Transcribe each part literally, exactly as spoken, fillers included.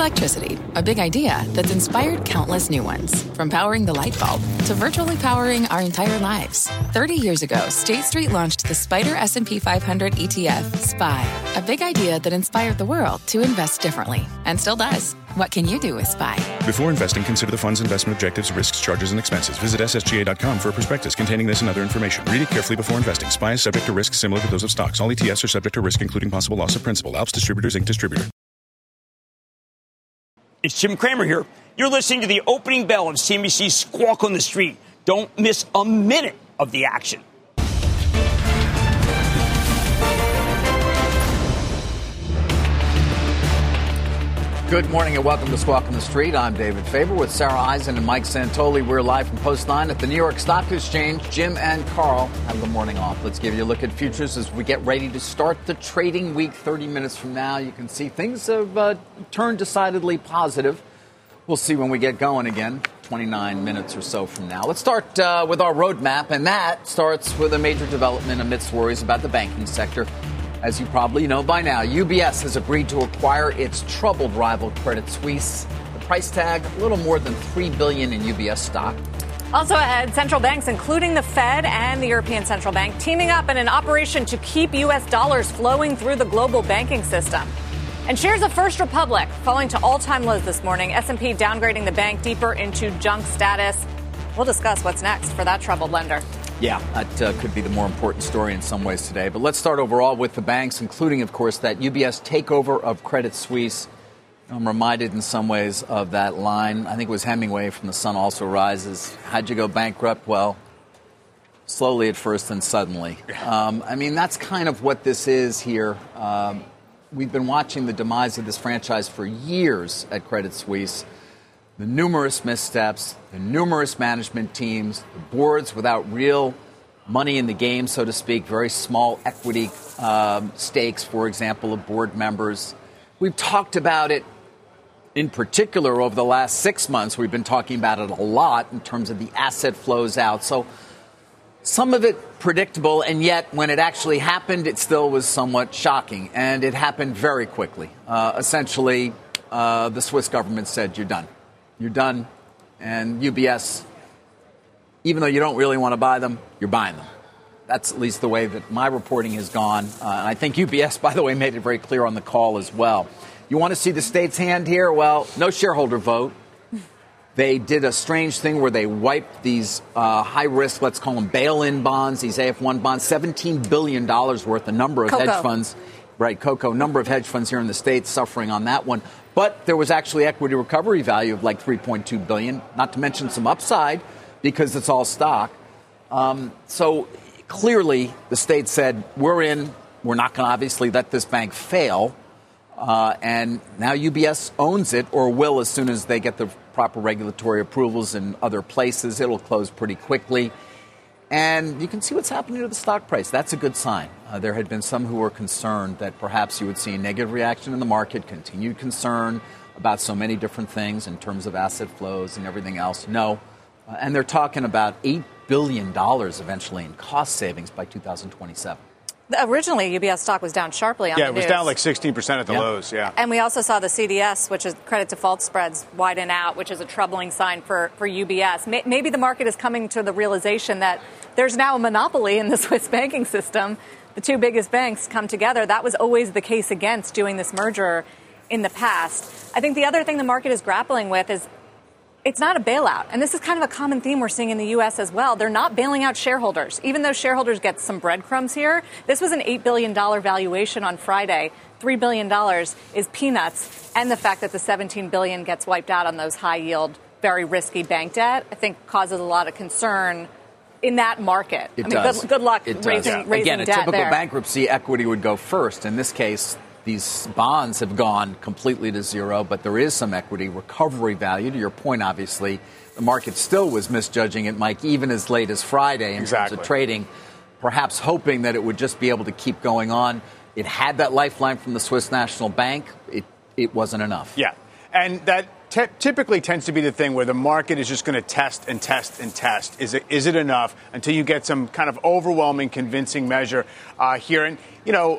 Electricity, a big idea that's inspired countless new ones. From powering the light bulb to virtually powering our entire lives. thirty years ago, State Street launched the Spider S and P five hundred E T F, S P Y. A big idea that inspired the world to invest differently. And still does. What can you do with S P Y? Before investing, consider the fund's investment objectives, risks, charges, and expenses. Visit S S G A dot com for a prospectus containing this and other information. Read it carefully before investing. S P Y is subject to risks similar to those of stocks. All E T Fs are subject to risk, including possible loss of principal. Alps Distributors, Incorporated Distributor. It's Jim Cramer here. You're listening to the opening bell of C N B C's Squawk on the Street. Don't miss a minute of the action. Good morning and welcome to Squawk on the Street. I'm David Faber with Sarah Eisen and Mike Santoli. We're live from Post nine at the New York Stock Exchange. Jim and Carl have the morning off. Let's give you a look at futures as we get ready to start the trading week. thirty minutes from now, you can see things have uh, turned decidedly positive. We'll see when we get going again, twenty-nine minutes or so from now. Let's start uh, with our roadmap, and that starts with a major development amidst worries about the banking sector. As you probably know by now, U B S has agreed to acquire its troubled rival Credit Suisse. The price tag, a little more than three billion dollars in U B S stock. Also ahead, central banks, including the Fed and the European Central Bank, teaming up in an operation to keep U S dollars flowing through the global banking system. And shares of First Republic falling to all-time lows this morning. S and P downgrading the bank deeper into junk status. We'll discuss what's next for that troubled lender. Yeah, that uh, could be the more important story in some ways today. But let's start overall with the banks, including, of course, that U B S takeover of Credit Suisse. I'm reminded in some ways of that line. I think it was Hemingway from The Sun Also Rises. How'd you go bankrupt? Well, slowly at first and suddenly. Um, I mean, that's kind of what this is here. Um, we've been watching the demise of this franchise for years at Credit Suisse. The numerous missteps, the numerous management teams, the boards without real money in the game, so to speak, very small equity um, stakes, for example, of board members. We've talked about it in particular over the last six months. We've been talking about it a lot in terms of the asset flows out. So some of it predictable, and yet when it actually happened, it still was somewhat shocking. And it happened very quickly. Uh, essentially, uh, the Swiss government said, you're done. You're done. And U B S, even though you don't really want to buy them, you're buying them. That's at least the way that my reporting has gone. Uh, and I think U B S, by the way, made it very clear on the call as well. You want to see the state's hand here? Well, no shareholder vote. They did a strange thing where they wiped these uh, high-risk, let's call them bail-in bonds, these A F one bonds, seventeen billion dollars worth, a number of Coco. hedge funds. Right, Coco, number of hedge funds here in the States suffering on that one. But there was actually equity recovery value of like three point two billion dollars, not to mention some upside because it's all stock. Um, so clearly the state said, we're in. We're not going to obviously let this bank fail. Uh, and now U B S owns it, or will as soon as they get the proper regulatory approvals in other places. It'll close pretty quickly. And you can see what's happening to the stock price. That's a good sign. Uh, there had been some who were concerned that perhaps you would see a negative reaction in the market, continued concern about so many different things in terms of asset flows and everything else. No. Uh, and they're talking about eight billion dollars eventually in cost savings by two thousand twenty-seven. Originally, U B S stock was down sharply on yeah, the it was news. down like sixteen percent at the yeah. lows, yeah. And we also saw the C D S, which is credit default spreads, widen out, which is a troubling sign for, for U B S. Maybe the market is coming to the realization that there's now a monopoly in the Swiss banking system. The two biggest banks come together. That was always the case against doing this merger in the past. I think the other thing the market is grappling with is it's not a bailout. And this is kind of a common theme we're seeing in the U S as well. They're not bailing out shareholders. Even though shareholders get some breadcrumbs here, this was an eight billion dollars valuation on Friday. three billion dollars is peanuts. And the fact that the seventeen billion dollars gets wiped out on those high-yield, very risky bank debt, I think causes a lot of concern in that market. It I mean, does. Good, good luck it raising, does. raising Again, a debt typical there. bankruptcy, equity would go first. In this case, these bonds have gone completely to zero, but there is some equity recovery value. To your point, obviously, the market still was misjudging it, Mike, even as late as Friday in exactly. terms of trading, perhaps hoping that it would just be able to keep going on. It had that lifeline from the Swiss National Bank. It, it wasn't enough. Yeah, and that T- typically tends to be the thing where the market is just going to test and test and test. Is it is it enough until you get some kind of overwhelming, convincing measure uh, here? And, you know,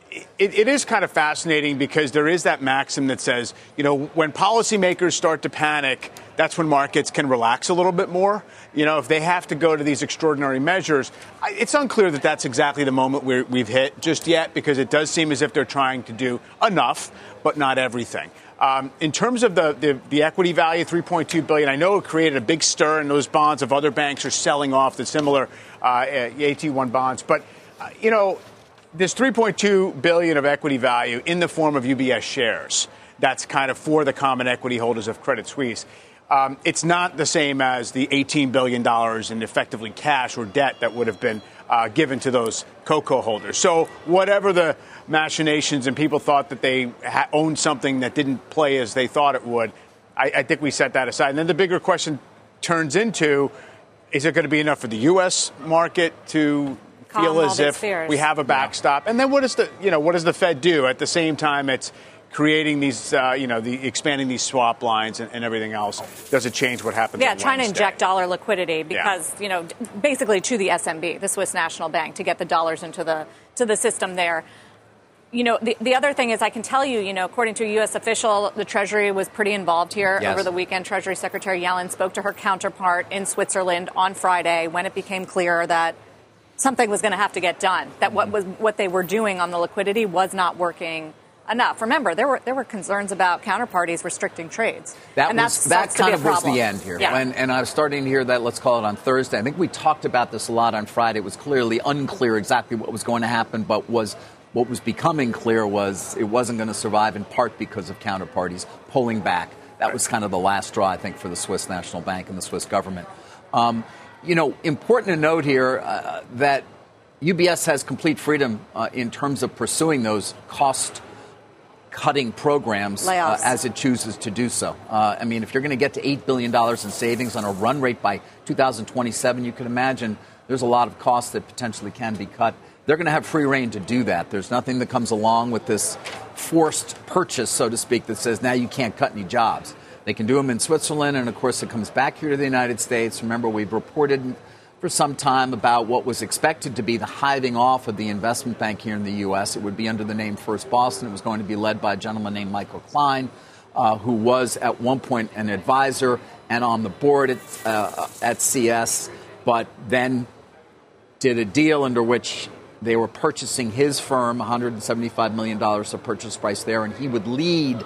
It, it is kind of fascinating because there is that maxim that says, you know, when policymakers start to panic, that's when markets can relax a little bit more. You know, if they have to go to these extraordinary measures, it's unclear that that's exactly the moment we're, we've hit just yet, because it does seem as if they're trying to do enough, but not everything. Um, in terms of the, the, the equity value, three point two billion dollars, I know it created a big stir in those bonds of other banks are selling off the similar uh, A T one bonds. But, uh, you know, there's three point two billion dollars of equity value in the form of U B S shares. That's kind of for the common equity holders of Credit Suisse. Um, it's not the same as the eighteen billion dollars in effectively cash or debt that would have been uh, given to those CoCo holders. So whatever the machinations and people thought that they ha- owned something that didn't play as they thought it would, I, I think we set that aside. And then the bigger question turns into, is it going to be enough for the U S market to Calm feel as if fears. we have a backstop? Yeah. And then what does the, you know, what does the Fed do? At the same time, it's creating these, uh, you know, the expanding these swap lines and, and everything else. Does it change what happens? Yeah, on trying Wednesday? to inject dollar liquidity because, yeah. you know, basically to the S M B, the Swiss National Bank, to get the dollars into the to the system there. You know, the, the other thing is I can tell you, you know, according to a U S official, the Treasury was pretty involved here yes. over the weekend. Treasury Secretary Yellen spoke to her counterpart in Switzerland on Friday when it became clear that something was going to have to get done, that what was what they were doing on the liquidity was not working enough. Remember, there were there were concerns about counterparties restricting trades. That and was that's that kind of was problem. the end here. Yeah. And, and I was starting to hear that, let's call it on Thursday. I think we talked about this a lot on Friday. It was clearly unclear exactly what was going to happen, but was what was becoming clear was it wasn't going to survive in part because of counterparties pulling back. That was kind of the last straw, I think, for the Swiss National Bank and the Swiss government. Um, you know, important to note here uh, that U B S has complete freedom uh, in terms of pursuing those cost cutting programs uh, as it chooses to do so. Uh, I mean, if you're going to get to eight billion dollars in savings on a run rate by two thousand twenty-seven, you can imagine there's a lot of costs that potentially can be cut. They're going to have free rein to do that. There's nothing that comes along with this forced purchase, so to speak, that says now you can't cut any jobs. They can do them in Switzerland, and of course it comes back here to the United States. Remember, we've reported for some time about what was expected to be the hiving off of the investment bank here in the U S. It would be under the name First Boston. It was going to be led by a gentleman named Michael Klein, uh, who was at one point an advisor and on the board at, uh, at C S, but then did a deal under which they were purchasing his firm, one hundred seventy-five million dollars of purchase price there, and he would lead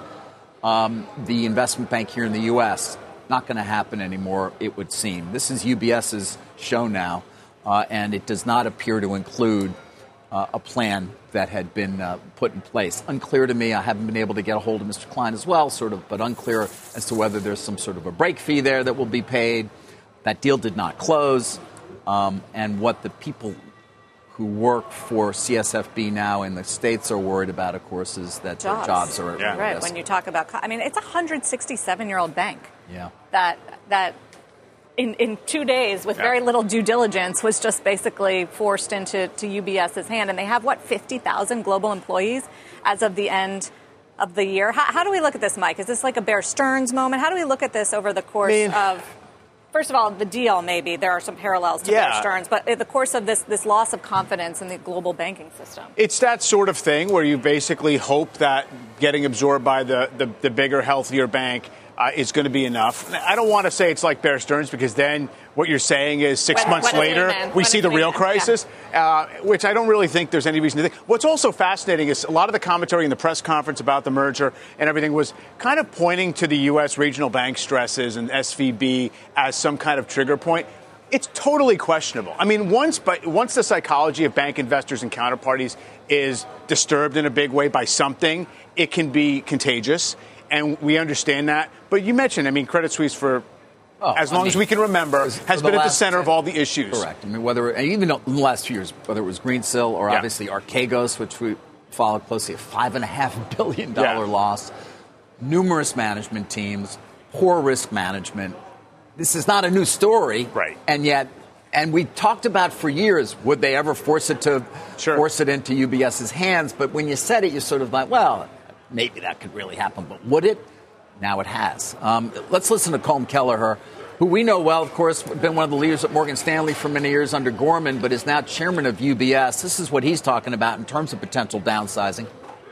um, the investment bank here in the U S. Not going to happen anymore, it would seem. This is UBS's show now, uh, and it does not appear to include uh, a plan that had been uh, put in place. Unclear to me. I haven't been able to get a hold of Mister Klein as well, sort of, but unclear as to whether there's some sort of a break fee there that will be paid. That deal did not close, um, and what the people who work for C S F B now in the States are worried about, of course, is that jobs. their jobs are yeah. at right. risk. When you talk about, I mean, it's a one hundred sixty-seven-year-old bank. Yeah. That that in in two days with yeah. very little due diligence was just basically forced into to UBS's hand, and they have what fifty thousand global employees as of the end of the year. How, how do we look at this, Mike? Is this like a Bear Stearns moment? How do we look at this over the course I mean, of? First of all, the deal, maybe. There are some parallels to yeah. Bear Stearns. But in the course of this this loss of confidence in the global banking system. It's that sort of thing where you basically hope that getting absorbed by the, the, the bigger, healthier bank uh, is going to be enough. I don't want to say it's like Bear Stearns, because then what you're saying is six when, months when later, we when see the real crisis, yeah. uh, which I don't really think there's any reason to think. What's also fascinating is a lot of the commentary in the press conference about the merger and everything was kind of pointing to the U S regional bank stresses and S V B as some kind of trigger point. It's totally questionable. I mean, once but once the psychology of bank investors and counterparties is disturbed in a big way by something, it can be contagious, and we understand that. But you mentioned, I mean, Credit Suisse for oh, as long I mean, as we can remember has been at the center of all the issues. Correct. I mean, whether and even in the last few years, whether it was Greensill or yeah. obviously Archegos, which we followed closely, a five and a half billion dollar yeah. loss, numerous management teams, poor risk management. This is not a new story, right? And yet, and we talked about for years, would they ever force it to sure. force it into UBS's hands? But when you said it, you sort of like, well, maybe that could really happen, but would it? Now it has. Um, let's listen to Colm Kelleher, who we know well, of course, been one of the leaders at Morgan Stanley for many years under Gorman, but is now chairman of U B S. This is what he's talking about in terms of potential downsizing.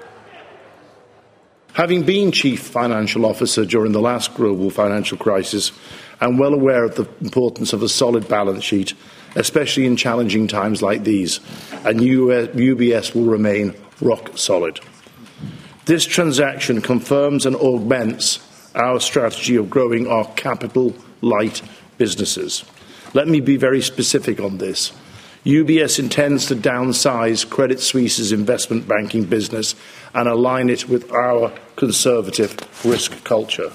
Having been chief financial officer during the last global financial crisis, I'm well aware of the importance of a solid balance sheet, especially in challenging times like these, and U B S will remain rock solid. This transaction confirms and augments our strategy of growing our capital-light businesses. Let me be very specific on this. U B S intends to downsize Credit Suisse's investment banking business and align it with our conservative risk culture.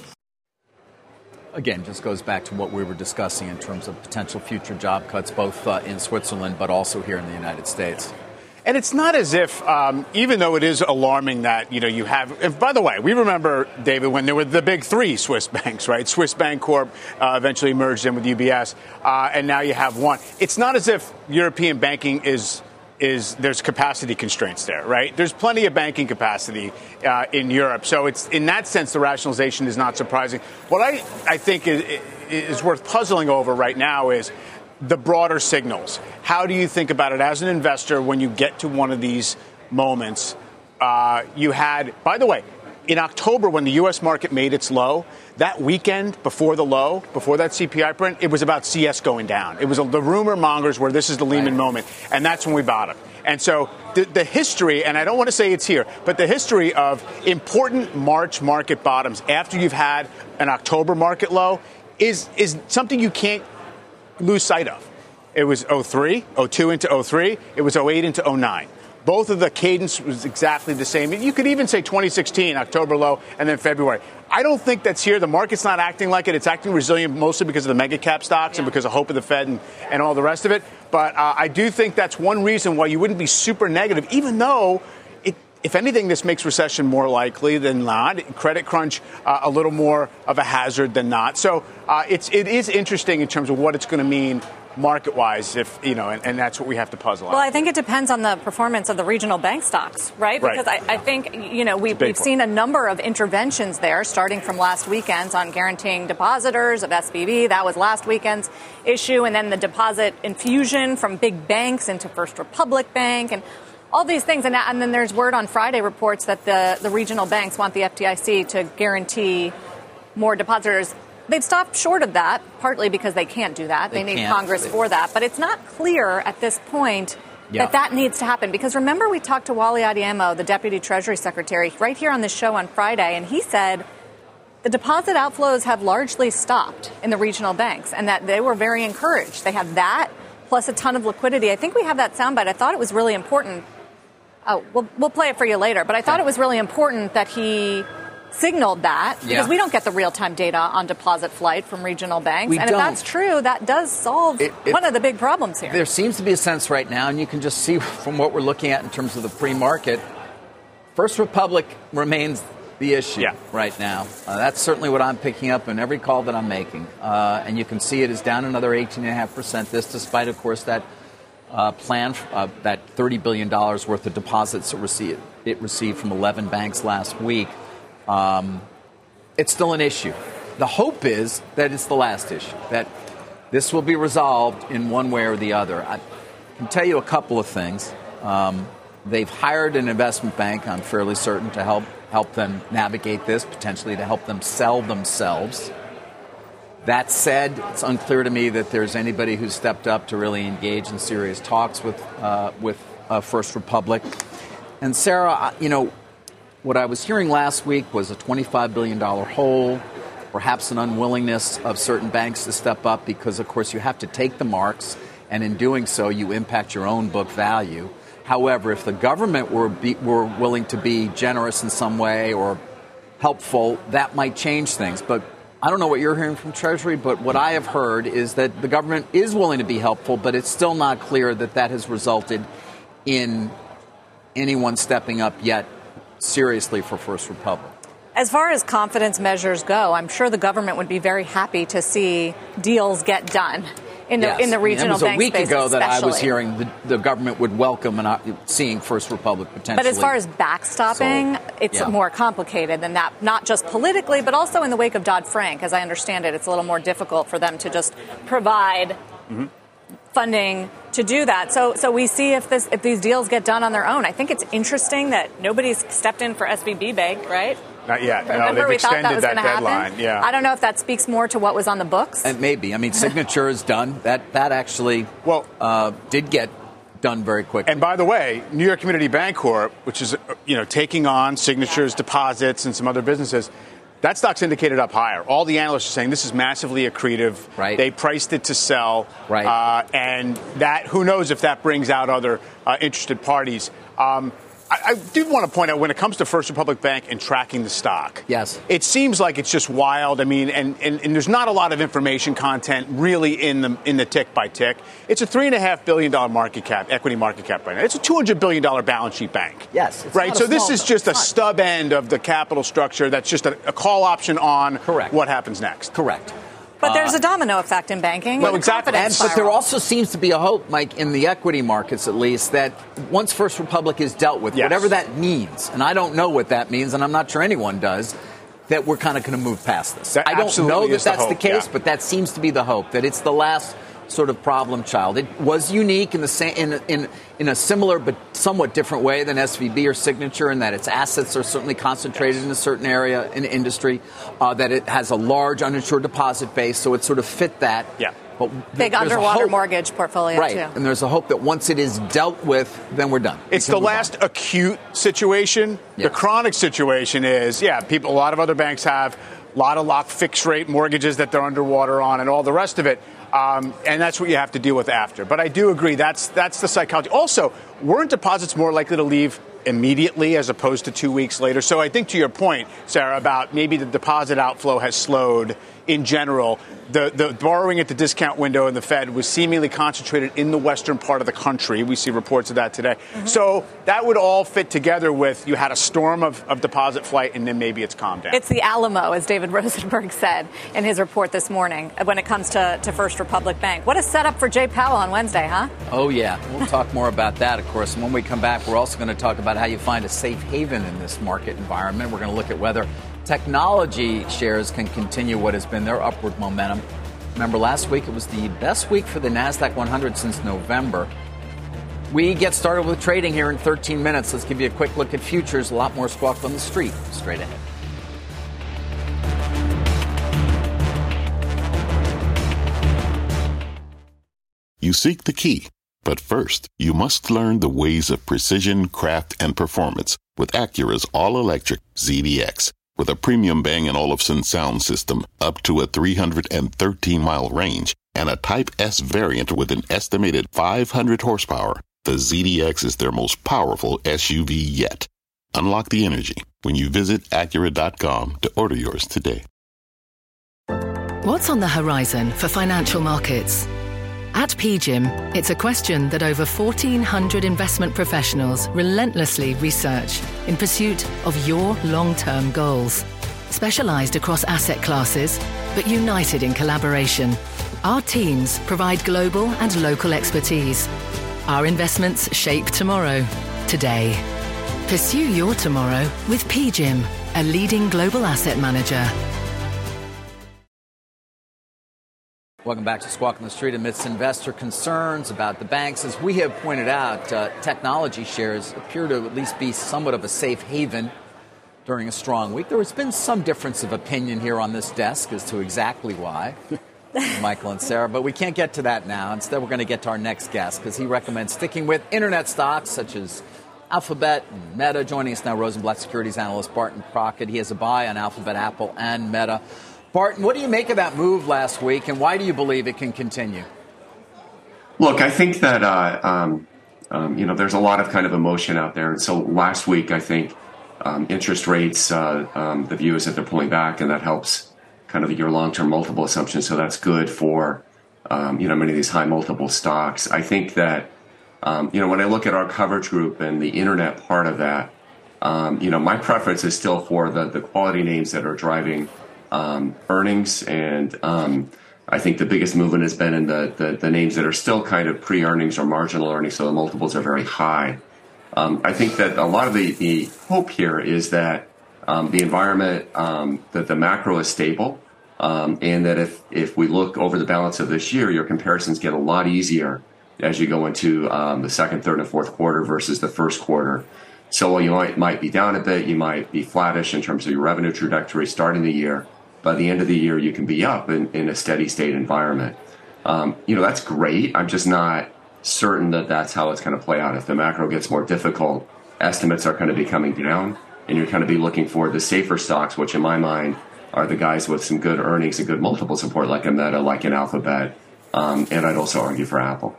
Again, just goes back to what we were discussing in terms of potential future job cuts, both uh, in Switzerland but also here in the United States. And it's not as if, um, even though it is alarming that, you know, you have, if, by the way, we remember, David, when there were the big three Swiss banks, right? Swiss Bancorp uh, eventually merged in with U B S, uh, and now you have one. It's not as if European banking is, is there's capacity constraints there, right? There's plenty of banking capacity uh, in Europe. So it's, in that sense, the rationalization is not surprising. What I, I think is, is worth puzzling over right now is the broader signals. How do you think about it as an investor when you get to one of these moments? Uh, you had, by the way, in October when the U S market made its low, that weekend before the low, before that C P I print, it was about C S going down. It was a, the rumor mongers where this is the Lehman right. moment, and that's when we bottomed. And so the, the history, and I don't want to say it's here, but the history of important March market bottoms after you've had an October market low is is something you can't lose sight of. It was oh three, oh two into oh three. It was oh eight into oh nine. Both of the cadence was exactly the same. You could even say twenty sixteen, October low, and then February. I don't think that's here. The market's not acting like it. It's acting resilient mostly because of the mega cap stocks yeah. and because of hope of the Fed and, and all the rest of it. But uh, I do think that's one reason why you wouldn't be super negative, even though, it, if anything, this makes recession more likely than not. Credit crunch uh, a little more of a hazard than not. So uh, it's it is interesting in terms of what it's going to mean market-wise, if you know, and, and that's what we have to puzzle well, on. Well, I think it depends on the performance of the regional bank stocks, right? right. Because I, I think, you know, we've, we've seen a number of interventions there, starting from last weekend's on guaranteeing depositors of S V B. That was last weekend's issue. And then the deposit infusion from big banks into First Republic Bank and all these things. And, and then there's word on Friday reports that the, the regional banks want the F D I C to guarantee more depositors. They've stopped short of that, partly because they can't do that. They, they need Congress for that. But it's not clear at this point yeah. that that needs to happen. Because remember, we talked to Wally Adeyemo, the Deputy Treasury Secretary, right here on this show on Friday, and he said the deposit outflows have largely stopped in the regional banks and that they were very encouraged. They have that plus a ton of liquidity. I think we have that soundbite. I thought it was really important. Oh, we'll, we'll play it for you later. But I thought it was really important that he signaled that because yeah. we don't get the real-time data on deposit flight from regional banks. We and don't. If that's true, that does solve it, it, one of the big problems here. There seems to be a sense right now, and you can just see from what we're looking at in terms of the pre-market, First Republic remains the issue yeah. right now. Uh, that's certainly what I'm picking up in every call that I'm making. Uh, and you can see it is down another eighteen point five percent, this despite, of course, that uh, plan, uh, that thirty billion dollars worth of deposits it received, it received from eleven banks last week. Um, it's still an issue. The hope is that it's the last issue, that this will be resolved in one way or the other. I can tell you a couple of things. Um, they've hired an investment bank, I'm fairly certain, to help help them navigate this, potentially to help them sell themselves. That said, it's unclear to me that there's anybody who's stepped up to really engage in serious talks with uh, with uh, First Republic. And Sarah, you know, what I was hearing last week was a twenty-five billion dollars hole, perhaps an unwillingness of certain banks to step up because, of course, you have to take the marks, and in doing so, you impact your own book value. However, if the government were be, were willing to be generous in some way or helpful, that might change things. But I don't know what you're hearing from Treasury, but what I have heard is that the government is willing to be helpful, but it's still not clear that that has resulted in anyone stepping up yet seriously for First Republic. As far as confidence measures go, I'm sure the government would be very happy to see deals get done in the yes. in the regional bank space. It was a week ago especially. that I was hearing the, the government would welcome and uh, seeing First Republic potentially. But as far as backstopping, so, it's yeah. more complicated than that, not just politically, but also in the wake of Dodd-Frank. As I understand it, it's a little more difficult for them to just provide mm-hmm. funding to do that. So so we see if this if these deals get done on their own. I think it's interesting that nobody's stepped in for S V B Bank, right? Not yet. Remember, no, they've we extended thought that was that deadline. Happen. Yeah. I don't know if that speaks more to what was on the books. And maybe. I mean, Signature is done. That that actually well uh, did get done very quickly. And by the way, New York Community Bank Corp, which is you know taking on Signature's yeah. deposits and some other businesses, that stock's indicated up higher. All the analysts are saying this is massively accretive. Right. They priced it to sell. Right. Uh, and that who knows if that brings out other uh, interested parties. Um, I, I do want to point out when it comes to First Republic Bank and tracking the stock. Yes. It seems like it's just wild. I mean, and, and, and there's not a lot of information content really in the in the tick by tick. It's a three and a half billion dollar market cap, equity market cap right now. It's a two hundred billion dollar balance sheet bank. Yes. Right. So this is just a stub end of the capital structure. That's just a, a call option on Correct. what happens next. Correct. But there's a domino effect in banking. Well, exactly. And, but there also seems to be a hope, Mike, in the equity markets at least, that once First Republic is dealt with, yes. whatever that means, and I don't know what that means, and I'm not sure anyone does, that we're kind of going to move past this. That I don't know that that's the, the case, yeah. but that seems to be the hope, that it's the last sort of problem child. It was unique in the same in in in a similar but somewhat different way than S V B or Signature, in that its assets are certainly concentrated yes. in a certain area in the industry, uh, that it has a large uninsured deposit base, so it sort of fit that. Yeah. But big underwater mortgage portfolio, right. too. And there's a hope that once it is dealt with, then we're done. It's the last on. acute situation. Yes. The chronic situation is, yeah, people. A lot of other banks have a lot of locked fixed rate mortgages that they're underwater on, and all the rest of it. Um, and that's what you have to deal with after. But I do agree that's that's the psychology. Also, weren't deposits more likely to leave immediately as opposed to two weeks later? So I think to your point, Sarah, about maybe the deposit outflow has slowed in general. The, the borrowing at the discount window in the Fed was seemingly concentrated in the western part of the country. We see reports of that today. Mm-hmm. So that would all fit together with you had a storm of, of deposit flight, and then maybe it's calmed down. It's the Alamo, as David Rosenberg said in his report this morning when it comes to, to First Republic Bank. What a setup for Jay Powell on Wednesday, huh? Oh, yeah. We'll talk more about that, of course. And when we come back, we're also going to talk about how you find a safe haven in this market environment. We're going to look at whether technology shares can continue what has been their upward momentum. Remember, last week it was the best week for the NASDAQ one hundred since November. We get started with trading here in thirteen minutes. Let's give you a quick look at futures. A lot more Squawk on the Street straight ahead. You seek the key, but first, you must learn the ways of precision, craft, and performance with Acura's all-electric Z D X. With a premium Bang & Olufsen sound system up to a three hundred thirteen mile range and a Type S variant with an estimated five hundred horsepower, the Z D X is their most powerful S U V yet. Unlock the energy when you visit Acura dot com to order yours today. What's on the horizon for financial markets? At P G I M, it's a question that over fourteen hundred investment professionals relentlessly research in pursuit of your long-term goals. Specialized across asset classes, but united in collaboration, our teams provide global and local expertise. Our investments shape tomorrow, today. Pursue your tomorrow with P G I M, a leading global asset manager. Welcome back to Squawk on the Street. Amidst investor concerns about the banks, as we have pointed out, uh, technology shares appear to at least be somewhat of a safe haven during a strong week. There has been some difference of opinion here on this desk as to exactly why, Michael and Sarah, but we can't get to that now. Instead, we're going to get to our next guest because he recommends sticking with internet stocks such as Alphabet and Meta. Joining us now, Rosenblatt Securities Analyst Barton Crockett. He has a buy on Alphabet, Apple, and Meta. Barton, what do you make of that move last week, and why do you believe it can continue? Look, I think that, uh, um, um, you know, there's a lot of kind of emotion out there. And so last week, I think um, interest rates, uh, um, the view is that they're pulling back, and that helps kind of your long-term multiple assumptions. So that's good for, um, you know, many of these high multiple stocks. I think that, um, you know, when I look at our coverage group and the internet part of that, um, you know, my preference is still for the, the quality names that are driving Um, earnings and um, I think the biggest movement has been in the, the, the names that are still kind of pre-earnings or marginal earnings, so the multiples are very high. Um, I think that a lot of the, the hope here is that um, the environment, um, that the macro is stable, um, and that if, if we look over the balance of this year, your comparisons get a lot easier as you go into um, the second, third, and fourth quarter versus the first quarter. So while you might, might be down a bit, you might be flattish in terms of your revenue trajectory starting the year. By the end of the year, you can be up in, in a steady state environment. Um, you know, that's great. I'm just not certain that that's how it's going to play out. If the macro gets more difficult, estimates are going to be coming down, and you're going to be looking for the safer stocks, which in my mind are the guys with some good earnings and good multiple support, like a Meta, like an Alphabet, um, and I'd also argue for Apple.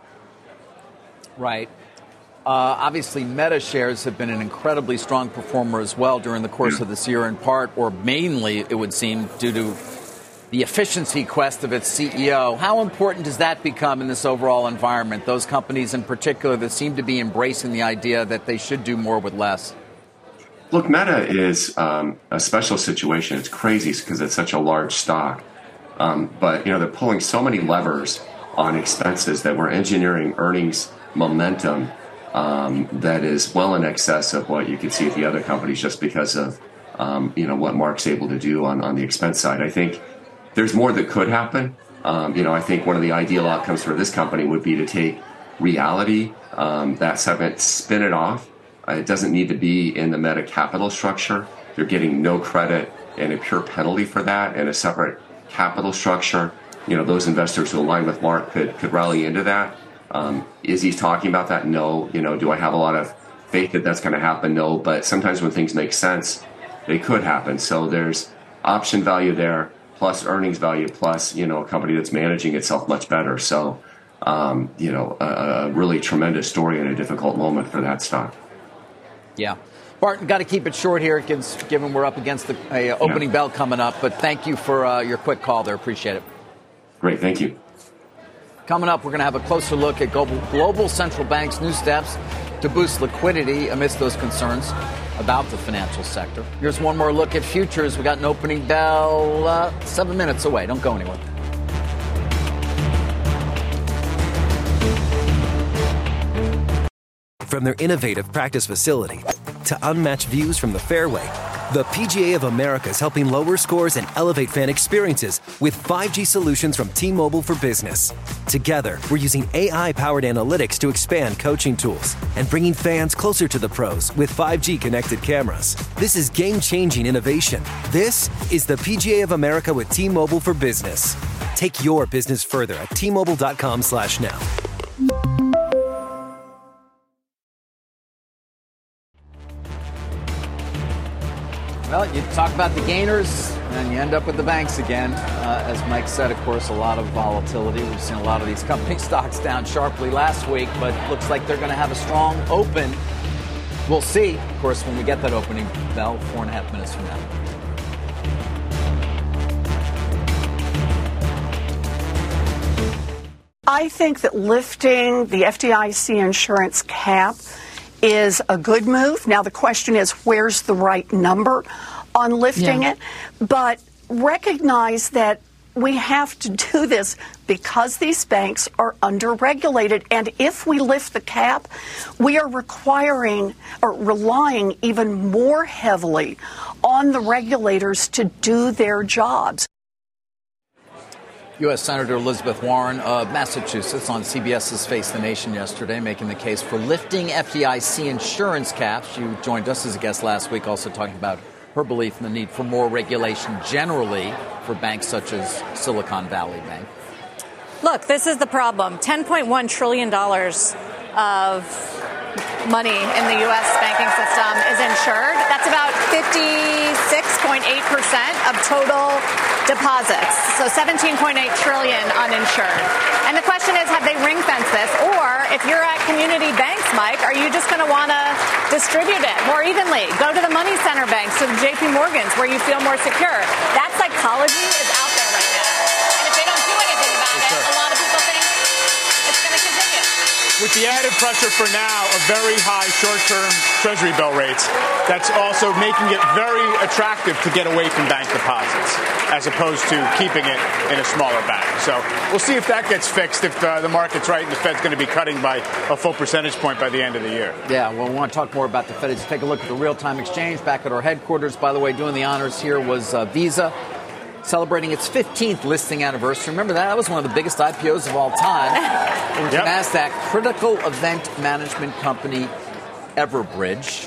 Right. Uh, obviously, Meta shares have been an incredibly strong performer as well during the course of this year, in part, or mainly, it would seem, due to the efficiency quest of its C E O. How important does that become in this overall environment, those companies in particular that seem to be embracing the idea that they should do more with less? Look, Meta is um, a special situation. It's crazy because it's such a large stock. Um, but, you know, they're pulling so many levers on expenses that we're engineering earnings momentum Um, that is well in excess of what you can see at the other companies just because of, um, you know, what Mark's able to do on, on the expense side. I think there's more that could happen. Um, you know, I think one of the ideal outcomes for this company would be to take Reality, um, that segment, spin it off. Uh, it doesn't need to be in the Meta capital structure. You're getting no credit and a pure penalty for that and a separate capital structure. You know, those investors who align with Mark could, could rally into that. Um, is he talking about that? No. You know, do I have a lot of faith that that's going to happen? No. But sometimes when things make sense, they could happen. So there's option value there, plus earnings value, plus, you know, a company that's managing itself much better. So, um, you know, a, a really tremendous story in a difficult moment for that stock. Yeah. Barton, got to keep it short here, given we're up against the uh, opening yeah. bell coming up. But thank you for uh, your quick call there. Appreciate it. Great. Thank you. Coming up, we're going to have a closer look at global, global central banks' new steps to boost liquidity amidst those concerns about the financial sector. Here's one more look at futures. We got an opening bell uh, seven minutes away. Don't go anywhere. From their innovative practice facility to unmatched views from the fairway, the P G A of America is helping lower scores and elevate fan experiences with five G solutions from T-Mobile for Business. Together, we're using A I-powered analytics to expand coaching tools and bringing fans closer to the pros with five G connected cameras. This is game-changing innovation. This is the P G A of America with T-Mobile for Business. Take your business further at T Mobile dot com slash now. Well, you talk about the gainers, and you end up with the banks again. Uh, as Mike said, of course, a lot of volatility. We've seen a lot of these company stocks down sharply last week, but looks like they're going to have a strong open. We'll see, of course, when we get that opening bell four and a half minutes from now. I think that lifting the F D I C insurance cap is a good move. Now, the question is, where's the right number on lifting yeah. it? But recognize that we have to do this because these banks are under-regulated. And if we lift the cap, we are requiring or relying even more heavily on the regulators to do their jobs. U S. Senator Elizabeth Warren of Massachusetts on CBS's Face the Nation yesterday, making the case for lifting F D I C insurance caps. She joined us as a guest last week, also talking about her belief in the need for more regulation generally for banks such as Silicon Valley Bank. Look, this is the problem. ten point one trillion dollars of money in the U S banking system is insured. That's about fifty-six point eight percent of total deposits. So seventeen point eight trillion dollars uninsured. And the question is, have they ring-fenced this? Or if you're at community banks, Mike, are you just going to want to distribute it more evenly? Go to the money center banks, to the J P Morgans, where you feel more secure. That psychology is out there right now. And if they don't do anything about it, a lot of people think it's going to continue. with the added pressure for now of very high short-term Treasury bill rates, that's also making it very attractive to get away from bank deposits as opposed to keeping it in a smaller bank. So we'll see if that gets fixed, if uh, the market's right and the Fed's going to be cutting by a full percentage point by the end of the year. Yeah, well, we want to talk more about the Fed. Let's take a look at the real-time exchange back at our headquarters. By the way, doing the honors here was uh, Visa, celebrating its fifteenth listing anniversary. Remember that? That was one of the biggest I P Os of all time. It was yep. NASDAQ critical event management company Everbridge.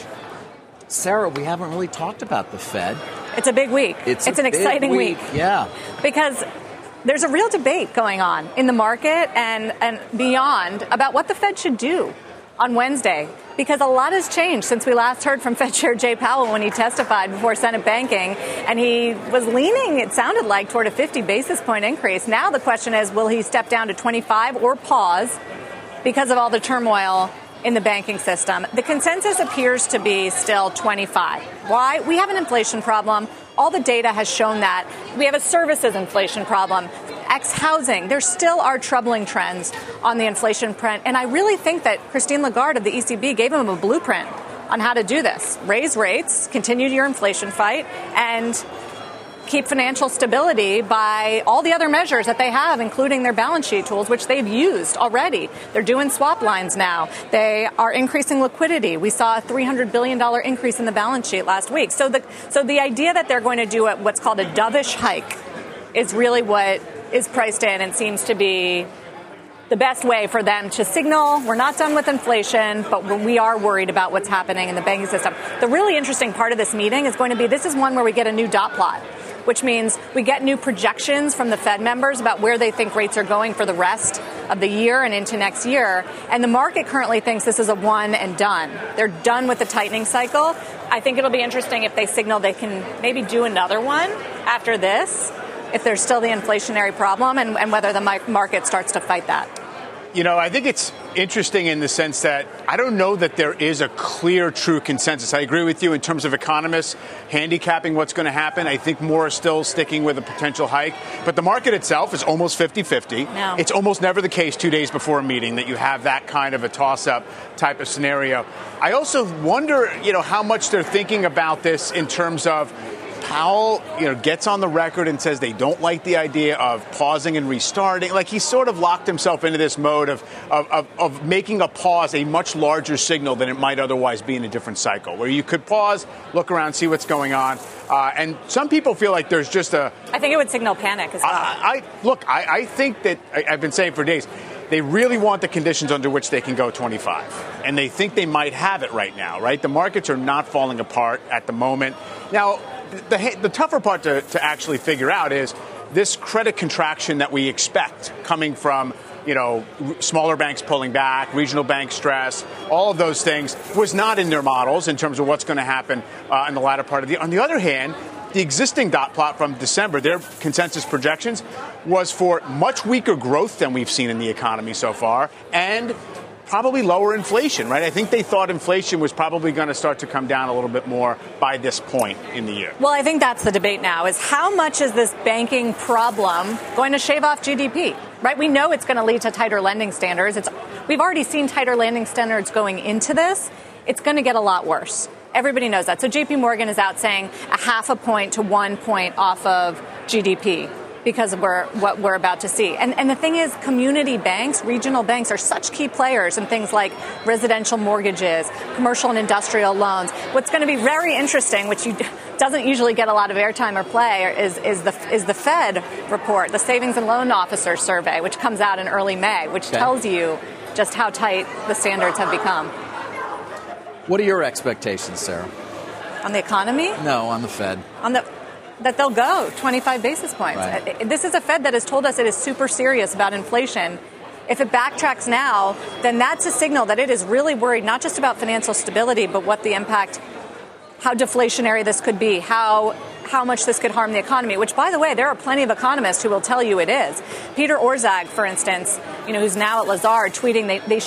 Sarah, we haven't really talked about the Fed. It's a big week. It's, it's an exciting week. week. Yeah. Because there's a real debate going on in the market and, and beyond about what the Fed should do on Wednesday, because a lot has changed since we last heard from Fed Chair Jay Powell when he testified before Senate Banking, and he was leaning, it sounded like, toward a fifty basis point increase. Now the question is, will he step down to twenty-five or pause because of all the turmoil in the banking system? The consensus appears to be still twenty-five. Why? We have an inflation problem. All the data has shown that. We have a services inflation problem. Ex-housing, there still are troubling trends on the inflation print. And I really think that Christine Lagarde of the E C B gave him a blueprint on how to do this. Raise rates, continue your inflation fight, and keep financial stability by all the other measures that they have, including their balance sheet tools, which they've used already. They're doing swap lines now. They are increasing liquidity. We saw a three hundred billion dollars increase in the balance sheet last week. So the, so the idea that they're going to do a, what's called a dovish hike is really what is priced in and seems to be the best way for them to signal we're not done with inflation, but we are worried about what's happening in the banking system. The really interesting part of this meeting is going to be, this is one where we get a new dot plot, which means we get new projections from the Fed members about where they think rates are going for the rest of the year and into next year. And the market currently thinks this is a one and done. They're done with the tightening cycle. I think it'll be interesting if they signal they can maybe do another one after this, if there's still the inflationary problem, and, and whether the market starts to fight that. You know, I think it's interesting in the sense that I don't know that there is a clear, true consensus. I agree with you in terms of economists handicapping what's going to happen. I think more are still sticking with a potential hike. But the market itself is almost fifty-fifty. No. It's almost never the case two days before a meeting that you have that kind of a toss-up type of scenario. I also wonder, you know, how much they're thinking about this in terms of Powell, you know, gets on the record and says they don't like the idea of pausing and restarting. Like, he sort of locked himself into this mode of, of, of, of making a pause a much larger signal than it might otherwise be in a different cycle, where you could pause, look around, see what's going on. Uh, and some people feel like there's just a... I think it would signal panic as well. I, I Look, I, I think that, I, I've been saying for days, they really want the conditions under which they can go twenty-five. And they think they might have it right now, right? The markets are not falling apart at the moment. Now, The, the tougher part to, to actually figure out is this credit contraction that we expect coming from, you know, smaller banks pulling back, regional bank stress, all of those things was not in their models in terms of what's going to happen uh, in the latter part of the year. On the other hand, the existing dot plot from December, their consensus projections was for much weaker growth than we've seen in the economy so far, and probably lower inflation, right? I think they thought inflation was probably going to start to come down a little bit more by this point in the year. Well, I think that's the debate now, is how much is this banking problem going to shave off G D P, right? We know it's going to lead to tighter lending standards. It's, we've already seen tighter lending standards going into this. It's going to get a lot worse. Everybody knows that. So J P Morgan is out saying a half a point to one point off of G D P. Because of where, what we're about to see. And, and the thing is, community banks, regional banks are such key players in things like residential mortgages, commercial and industrial loans. What's going to be very interesting, which you, doesn't usually get a lot of airtime or play, is, is, the, is the Fed report, the Savings and Loan Officer Survey, which comes out in early May, which okay. tells you just how tight the standards have become. What are your expectations, Sarah? On the economy? No, on the Fed. On the... That they'll go twenty-five basis points. Right. This is a Fed that has told us it is super serious about inflation. If it backtracks now, then that's a signal that it is really worried not just about financial stability, but what the impact, how deflationary this could be, how how much this could harm the economy, which, by the way, there are plenty of economists who will tell you it is. Peter Orszag, for instance, you know, who's now at Lazard, tweeting they, they should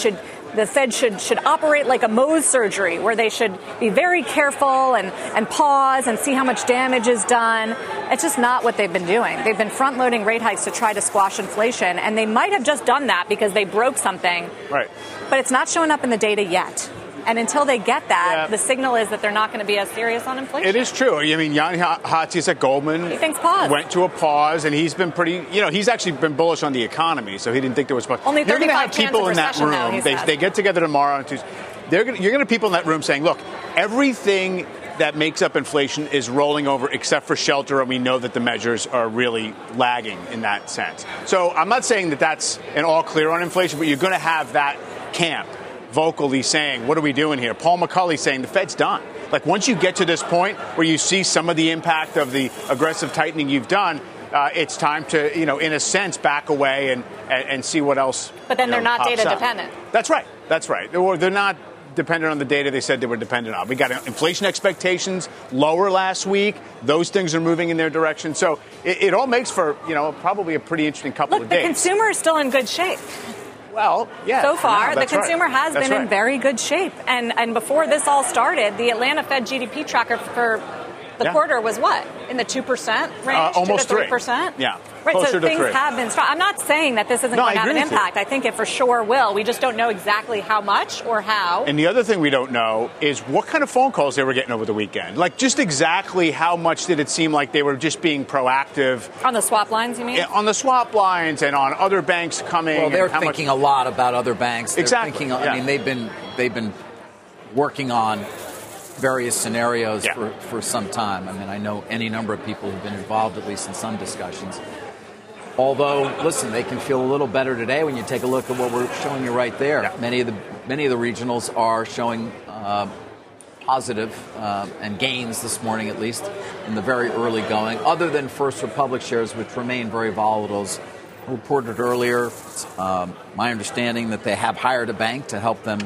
the Fed should should operate like a Mohs surgery, where they should be very careful and, and pause and see how much damage is done. It's just not what they've been doing. They've been front-loading rate hikes to try to squash inflation, and they might have just done that because they broke something. Right. But it's not showing up in the data yet. And until they get that, yeah. the signal is that they're not going to be as serious on inflation. It is true. I mean, Jan Hatzius at Goldman he thinks pause. went to a pause, and he's been pretty, you know, he's actually been bullish on the economy, so he didn't think there was much. Only thirty-five You're going to have chance people of in that recession, room. though, they, they get together tomorrow on Tuesday. They're gonna, you're going to have people in that room saying, look, everything that makes up inflation is rolling over except for shelter, and we know that the measures are really lagging in that sense. So I'm not saying that that's an all clear on inflation, but you're going to have that camp vocally saying, what are we doing here? Paul McCulley saying the Fed's done. Like, once you get to this point where you see some of the impact of the aggressive tightening you've done, uh, it's time to, you know, in a sense, back away and, and, and see what else. But then you they're know, not data up. dependent. That's right. That's right. Or they're not dependent on the data they said they were dependent on. We got inflation expectations lower last week. Those things are moving in their direction. So it, it all makes for, you know, probably a pretty interesting couple Look, of days. the consumer is still in good shape. Well, yeah. So far, no, the consumer right. has that's been right. in very good shape. And and before this all started, the Atlanta Fed G D P tracker for the yeah. quarter was what? In the two percent range? Uh, almost two to three percent? Yeah. Right, Closer so to things three. have been strong. I'm not saying that this isn't No, going to I have an agree with impact. you. I think it for sure will. We just don't know exactly how much or how. And the other thing we don't know is what kind of phone calls they were getting over the weekend. Like, just exactly how much did it seem like they were just being proactive? On the swap lines, you mean? On the swap lines and on other banks coming. Well, they're and how thinking much- a lot about other banks. They're Exactly, Thinking, yeah. I mean, they've been they've been working on various scenarios Yeah. for, for some time. I mean, I know any number of people who've been involved, at least in some discussions. Although, listen, they can feel a little better today when you take a look at what we're showing you right there. Yeah. Many of the many of the regionals are showing uh, positive uh, and gains this morning, at least in the very early going. Other than First Republic shares, which remain very volatile, as reported earlier. Um, my understanding that they have hired a bank to help them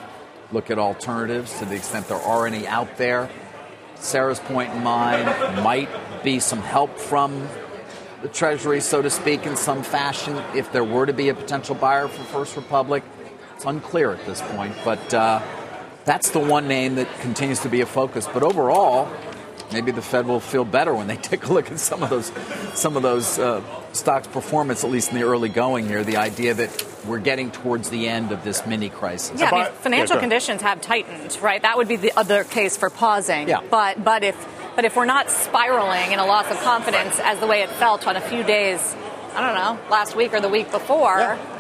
look at alternatives to the extent there are any out there. Sarah's point in mind might be some help from the Treasury, so to speak, in some fashion, if there were to be a potential buyer for First Republic. It's unclear at this point, but uh, that's the one name that continues to be a focus. But overall, maybe the Fed will feel better when they take a look at some of those some of those uh, stocks' performance, at least in the early going here. The idea that we're getting towards the end of this mini crisis. Yeah, I mean, financial yeah, conditions have tightened, right? That would be the other case for pausing. Yeah. But but if but if we're not spiraling in a loss of confidence as the way it felt on a few days, I don't know, last week or the week before. Yeah.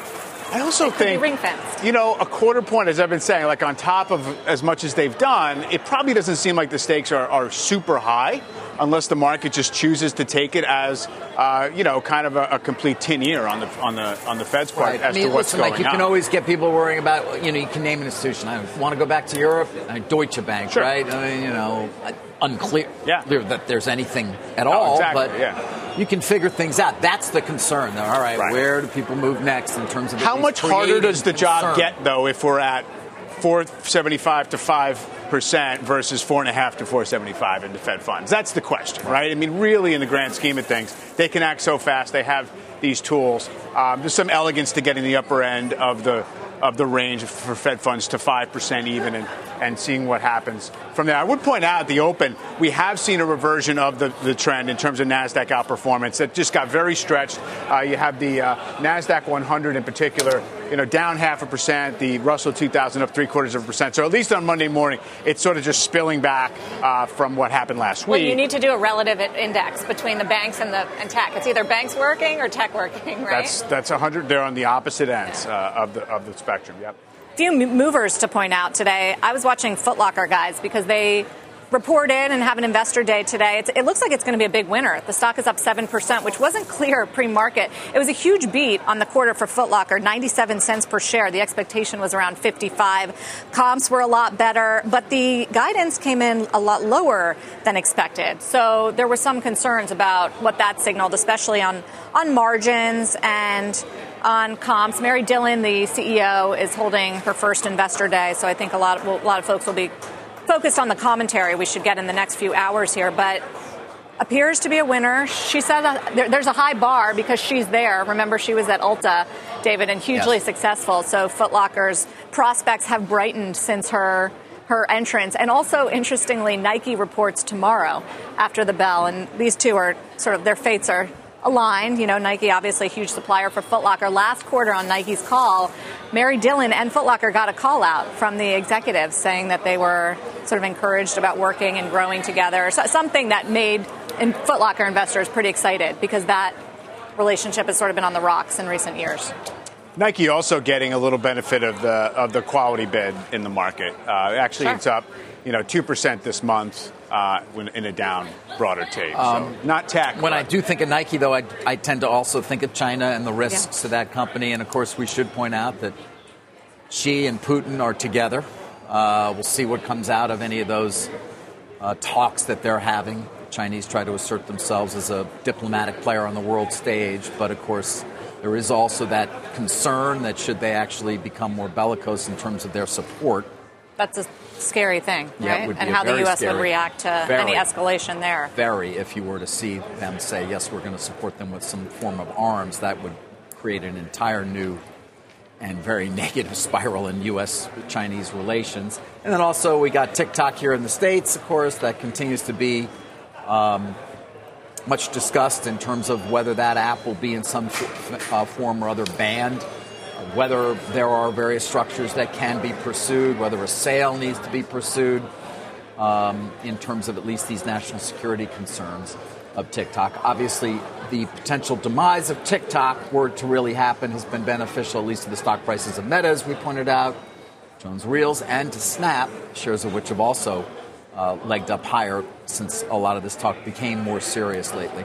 I also it could think, be ring-fenced. you know, a quarter point, as I've been saying, like on top of as much as they've done, it probably doesn't seem like the stakes are, are super high unless the market just chooses to take it as, uh, you know, kind of a, a complete tin ear on the on the on the Fed's part right. as I mean, to what's listen, going like you on. can always get people worrying about, you know, you can name an institution. I want to go back to Europe, uh, Deutsche Bank, Sure. right? I mean, you know, unclear Yeah. clear that there's anything at No, all, exactly, but yeah. you can figure things out. That's the concern, though. All right, Right. where do people move next in terms of at How least much harder creating does the job concern? get, though, if we're at four seventy-five to five percent versus four and a half to four seventy-five in the Fed funds? That's the question, right? I mean, really, in the grand scheme of things, they can act so fast. They have these tools. Um, there's some elegance to getting the upper end of the of the range for Fed funds to five percent even and, and seeing what happens from there. I would point out at the open, we have seen a reversion of the, the trend in terms of NASDAQ outperformance. It just got very stretched. Uh, you have the uh, NASDAQ one hundred in particular, you know, down half a percent, the Russell two thousand up three quarters of a percent. So at least on Monday morning, it's sort of just spilling back uh, from what happened last Well, week. you need to do a relative index between the banks and the and tech. It's either banks working or tech working, right? That's that's one hundred. They're on the opposite ends uh, of the of the spectrum. Yep. Few movers to point out today. I was watching Foot Locker, guys, because they reported and have an investor day today. It's, it looks like it's going to be a big winner. The stock is up seven percent, which wasn't clear pre-market. It was a huge beat on the quarter for Foot Locker, ninety-seven cents per share. The expectation was around fifty-five. Comps were a lot better, but the guidance came in a lot lower than expected. So there were some concerns about what that signaled, especially on, on margins and on comps. Mary Dillon, the C E O, is holding her first investor day, so I think a lot of, a lot of folks will be focused on the commentary we should get in the next few hours here, but appears to be a winner. She said uh, there, there's a high bar because she's there. Remember, she was at Ulta, David, and hugely Yes. successful. So Foot Locker's prospects have brightened since her her entrance. And also, interestingly, Nike reports tomorrow after the bell. And these two are sort of, their fates are aligned. You know, Nike, obviously a huge supplier for Foot Locker. Last quarter on Nike's call, Mary Dillon and Foot Locker got a call out from the executives saying that they were sort of encouraged about working and growing together. So something that made in Foot Locker investors pretty excited because that relationship has sort of been on the rocks in recent years. Nike also getting a little benefit of the of the quality bid in the market. Uh, actually, Sure. it's up, you know, two percent this month uh, when in a down broader tape. Um, so not tech. When I do think of Nike, though, I, I tend to also think of China and the risks yeah. to that company. And of course, we should point out that Xi and Putin are together. Uh, we'll see what comes out of any of those uh, talks that they're having. Chinese try to assert themselves as a diplomatic player on the world stage, but of course there is also that concern that should they actually become more bellicose in terms of their support. That's a scary thing, right? Yeah, it would be and how the U S scary. would react to Very. any escalation there. Very, if you were to see them say, yes, we're going to support them with some form of arms, that would create an entire new and very negative spiral in U S Chinese relations. And then also we got TikTok here in the States, of course, that continues to be um, much discussed in terms of whether that app will be in some f- uh, form or other banned, whether there are various structures that can be pursued, whether a sale needs to be pursued um, in terms of at least these national security concerns of TikTok. Obviously, the potential demise of TikTok, were it to really happen, has been beneficial, at least to the stock prices of Meta, as we pointed out, Jones Reels, and to Snap, shares of which have also uh, legged up higher since a lot of this talk became more serious lately.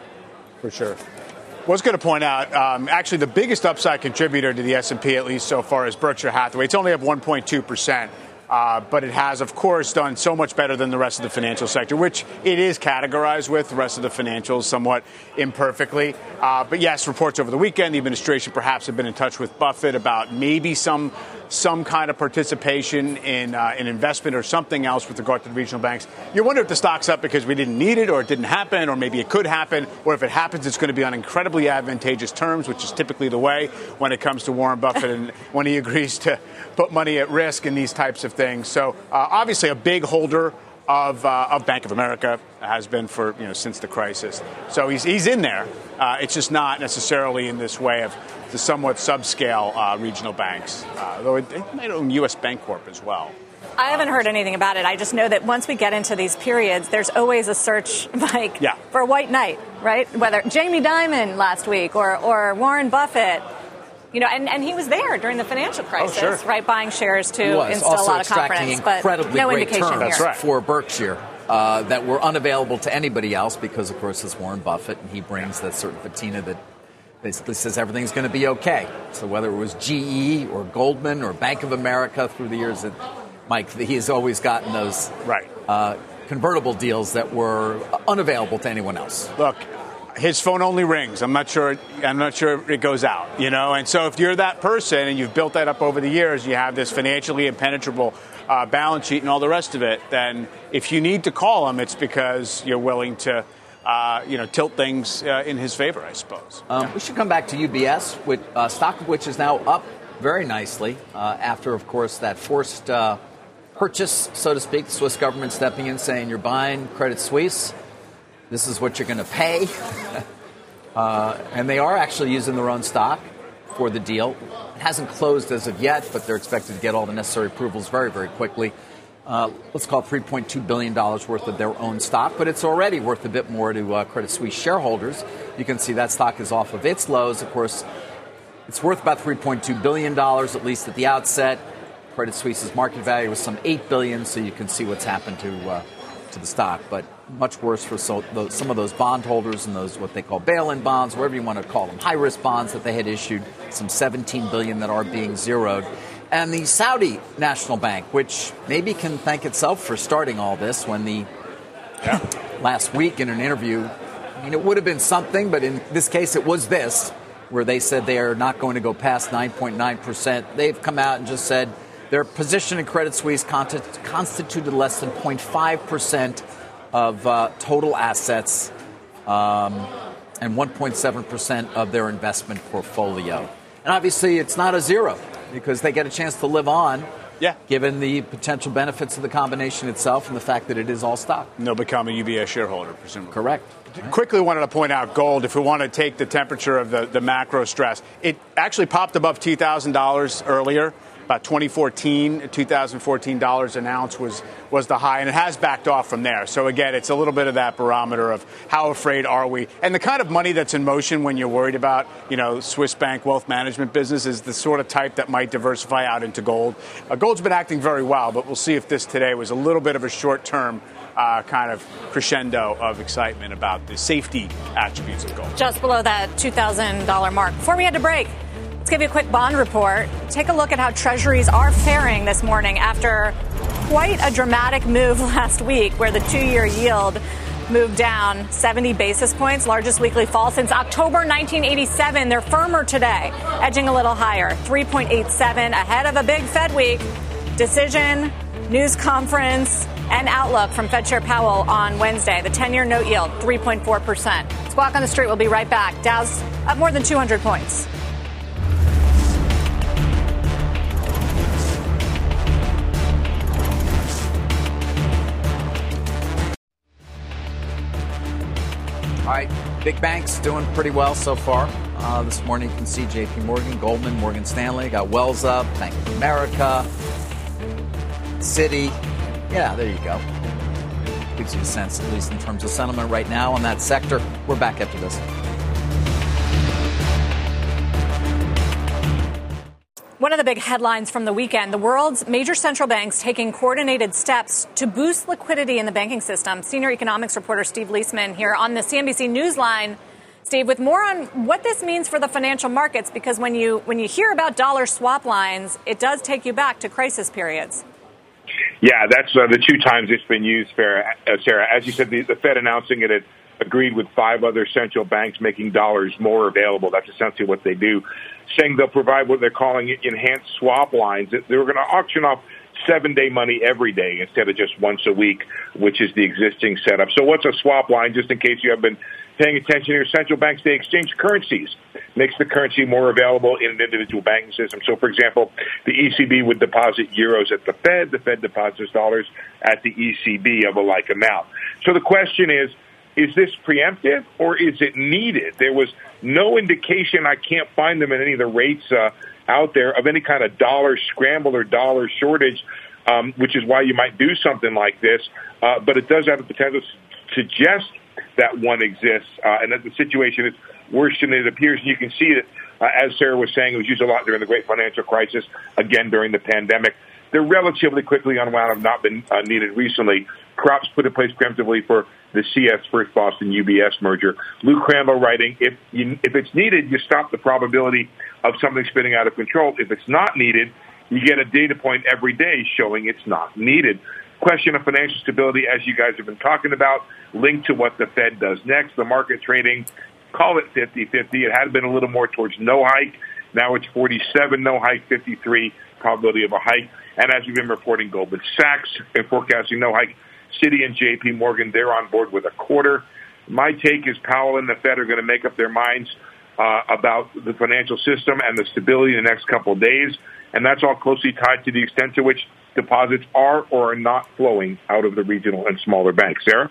For sure. Was going to point out, um, actually, the biggest upside contributor to the S and P, at least so far, is Berkshire Hathaway. It's only up one point two percent. Uh, but it has, of course, done so much better than the rest of the financial sector, which it is categorized with, the rest of the financials somewhat imperfectly. Uh, but yes, reports over the weekend, the administration perhaps have been in touch with Buffett about maybe some some kind of participation in uh, an investment or something else with regard to the regional banks. You wonder if the stock's up because we didn't need it or it didn't happen, or maybe it could happen, or if it happens, it's going to be on incredibly advantageous terms, which is typically the way when it comes to Warren Buffett and when he agrees to put money at risk in these types of things. So uh, obviously a big holder of, uh, of Bank of America, has been for, you know, since the crisis. So he's he's in there. Uh, it's just not necessarily in this way of the somewhat subscale uh, regional banks, uh, though it, it might own U S Bancorp as well. I haven't heard anything about it. I just know that once we get into these periods, there's always a search like yeah. for a white knight, right? Whether Jamie Dimon last week or, or Warren Buffett. You know, and, and he was there during the financial crisis, oh, sure. right, buying shares to was instill also a lot of confidence, but no great indication terms here. That's right. for Berkshire uh, that were unavailable to anybody else because, of course, it's Warren Buffett, and he brings that certain patina that basically says everything's going to be okay. So whether it was G E or Goldman or Bank of America through the years, that Mike, he has always gotten those right. uh, convertible deals that were unavailable to anyone else. Look, his phone only rings. I'm not sure. I'm not sure it goes out. You know, and so if you're that person and you've built that up over the years, you have this financially impenetrable uh, balance sheet and all the rest of it. Then, if you need to call him, it's because you're willing to, uh, you know, tilt things uh, in his favor, I suppose. Um, yeah. We should come back to U B S, with uh, stock of which is now up very nicely uh, after, of course, that forced uh, purchase, so to speak. The Swiss government stepping in, saying you're buying Credit Suisse. This is what you're going to pay. uh, and they are actually using their own stock for the deal. It hasn't closed as of yet, but they're expected to get all the necessary approvals very, very quickly. Uh, let's call it three point two billion dollars worth of their own stock, but it's already worth a bit more to uh, Credit Suisse shareholders. You can see that stock is off of its lows. Of course, it's worth about three point two billion dollars, at least at the outset. Credit Suisse's market value was some eight billion dollars, so you can see what's happened to uh, to the stock. But much worse for so, those, some of those bondholders and those what they call bail-in bonds, whatever you want to call them, high-risk bonds that they had issued, some seventeen billion dollars that are being zeroed. And the Saudi National Bank, which maybe can thank itself for starting all this when the yeah. last week in an interview, I mean, it would have been something, but in this case it was this, where they said they are not going to go past nine point nine percent. They've come out and just said their position in Credit Suisse constituted less than zero point five percent of uh, total assets um, and one point seven percent of their investment portfolio. And obviously it's not a zero because they get a chance to live on. Yeah. Given the potential benefits of the combination itself and the fact that it is all stock. And they'll become a U B S shareholder, presumably. Correct. Right. Quickly wanted to point out gold, if we want to take the temperature of the, the macro stress. It actually popped above two thousand dollars earlier. About twenty fourteen, two thousand fourteen dollars an ounce was, was the high, and it has backed off from there. So, again, it's a little bit of that barometer of how afraid are we. And the kind of money that's in motion when you're worried about, you know, Swiss bank wealth management business is the sort of type that might diversify out into gold. Uh, gold's been acting very well, but we'll see if this today was a little bit of a short-term uh, kind of crescendo of excitement about the safety attributes of gold. Just below that two thousand dollars mark. Before we had to break, let's give you a quick bond report. Take a look at how treasuries are faring this morning after quite a dramatic move last week where the two-year yield moved down seventy basis points, largest weekly fall since October nineteen eighty-seven. They're firmer today, edging a little higher, three point eight seven, ahead of a big Fed week. Decision, news conference, and outlook from Fed Chair Powell on Wednesday. The ten-year note yield, three point four percent. Squawk on the Street will be right back. Dow's up more than two hundred points. All right, big banks doing pretty well so far. Uh, this morning you can see J P Morgan, Goldman, Morgan Stanley, got Wells up, Bank of America, Citi. Yeah, there you go. Gives you a sense, at least in terms of sentiment right now on that sector. We're back after this. One of the big headlines from the weekend, the world's major central banks taking coordinated steps to boost liquidity in the banking system. Senior economics reporter Steve Leisman here on the C N B C Newsline. Steve, with more on what this means for the financial markets, because when you when you hear about dollar swap lines, it does take you back to crisis periods. Yeah, that's uh, the two times it's been used, Sarah. As you said, the, the Fed announcing it had agreed with five other central banks making dollars more available. That's essentially what they do, saying they'll provide what they're calling enhanced swap lines. They were going to auction off seven-day money every day instead of just once a week, which is the existing setup. So what's a swap line? Just in case you have been paying attention here, central banks, they exchange currencies, makes the currency more available in an individual banking system. So, for example, the E C B would deposit euros at the Fed. The Fed deposits dollars at the E C B of a like amount. So the question is, is this preemptive or is it needed? There was no indication, I can't find them in any of the rates uh, out there, of any kind of dollar scramble or dollar shortage, um, which is why you might do something like this. Uh, but it does have the potential to suggest that one exists uh, and that the situation is worse than it appears. And you can see that, uh, as Sarah was saying, it was used a lot during the great financial crisis, again during the pandemic. They're relatively quickly unwound, have not been uh, needed recently. Crops put in place preemptively for the C S First Boston U B S merger. Luke Crambo writing, if you, if it's needed, you stop the probability of something spinning out of control. If it's not needed, you get a data point every day showing it's not needed. Question of financial stability, as you guys have been talking about, linked to what the Fed does next. The market trading, call it fifty-fifty. It had been a little more towards no hike. Now it's forty-seven no hike, fifty-three probability of a hike. And as we've been reporting, Goldman Sachs and forecasting no hike. Citi and J P Morgan, they're on board with a quarter. My take is Powell and the Fed are going to make up their minds uh, about the financial system and the stability in the next couple of days. And that's all closely tied to the extent to which deposits are or are not flowing out of the regional and smaller banks. Sarah?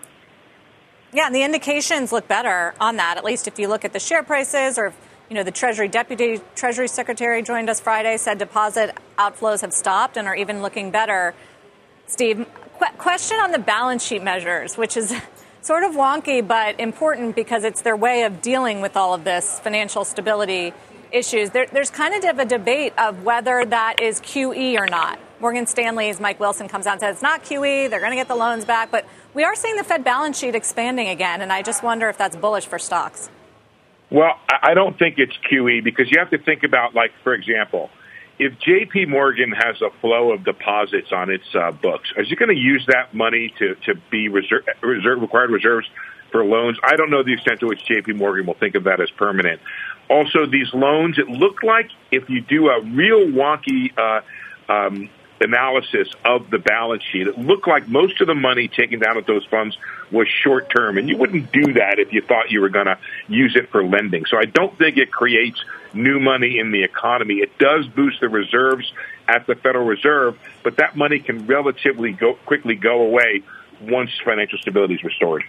Yeah, and the indications look better on that, at least if you look at the share prices or, you know, the Treasury Deputy Treasury Secretary joined us Friday, said deposit outflows have stopped and are even looking better. Steve, qu- question on the balance sheet measures, which is sort of wonky but important because it's their way of dealing with all of this financial stability issues. There, there's kind of a debate of whether that is Q E or not. Morgan Stanley's Mike Wilson comes out and says it's not Q E, they're going to get the loans back, but we are seeing the Fed balance sheet expanding again, and I just wonder if that's bullish for stocks. Well, I don't think it's Q E because you have to think about, like, for example, if J P Morgan has a flow of deposits on its uh, books, is it going to use that money to, to be reserve, reserve, required reserves for loans? I don't know the extent to which J P Morgan will think of that as permanent. Also, these loans, it looked like if you do a real wonky uh, um, analysis of the balance sheet, it looked like most of the money taken down at those funds was short term, and you wouldn't do that if you thought you were going to use it for lending. So I don't think it creates new money in the economy. It does boost the reserves at the Federal Reserve, but that money can relatively go, quickly go away once financial stability is restored.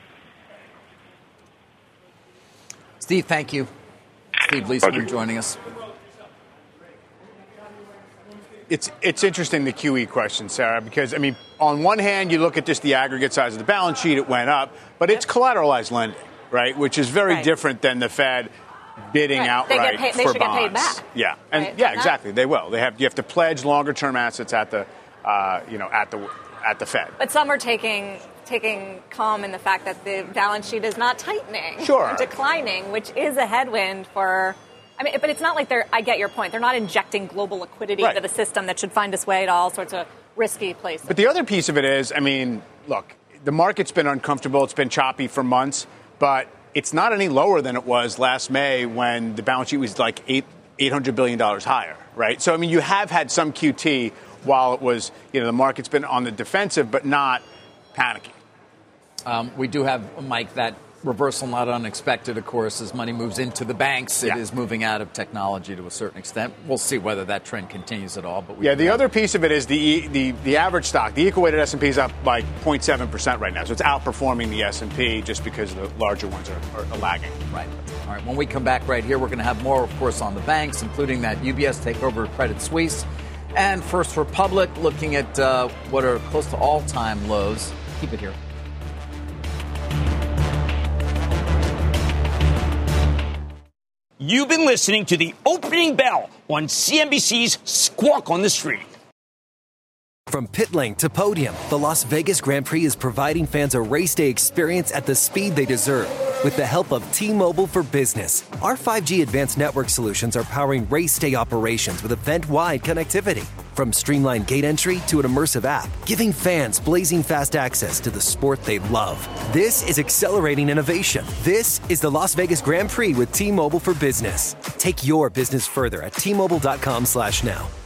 Steve, thank you. Steve Leisman joining us. It's it's interesting, the Q E question, Sarah, because, I mean, on one hand, you look at just the aggregate size of the balance sheet, it went up, but it's collateralized lending, right, which is very right. different than the Fed bidding right. outright they get paid, they for should bonds. Get paid back. Yeah, and right? yeah, and exactly. They will. They have you have to pledge longer-term assets at the, uh, you know, at the at the Fed. But some are taking taking calm in the fact that the balance sheet is not tightening, sure, declining, which is a headwind for. I mean, but it's not like they're, I get your point. They're not injecting global liquidity right. into the system that should find its way to all sorts of risky places. But the other piece of it is, I mean, look, the market's been uncomfortable. It's been choppy for months, but it's not any lower than it was last May when the balance sheet was like eight, $800 billion higher, right? So, I mean, you have had some Q T while it was, you know, the market's been on the defensive, but not panicking. Um, we do have, Mike, that reversal not unexpected, of course, as money moves into the banks. It yeah. is moving out of technology to a certain extent. We'll see whether that trend continues at all. But we yeah, the other piece of it is the the the average stock, the equal-weighted S and P is up by zero point seven percent right now. So it's outperforming the S and P just because the larger ones are, are, are lagging. Right. All right. When we come back right here, we're going to have more, of course, on the banks, including that U B S takeover of Credit Suisse and First Republic, looking at uh, what are close to all-time lows. Keep it here. You've been listening to the opening bell on C N B C's Squawk on the Street. From pit lane to podium, the Las Vegas Grand Prix is providing fans a race day experience at the speed they deserve. With the help of T-Mobile for Business, our five G advanced network solutions are powering race day operations with event-wide connectivity. From streamlined gate entry to an immersive app, giving fans blazing fast access to the sport they love. This is accelerating innovation. This is the Las Vegas Grand Prix with T-Mobile for Business. Take your business further at T Mobile dot com slash now.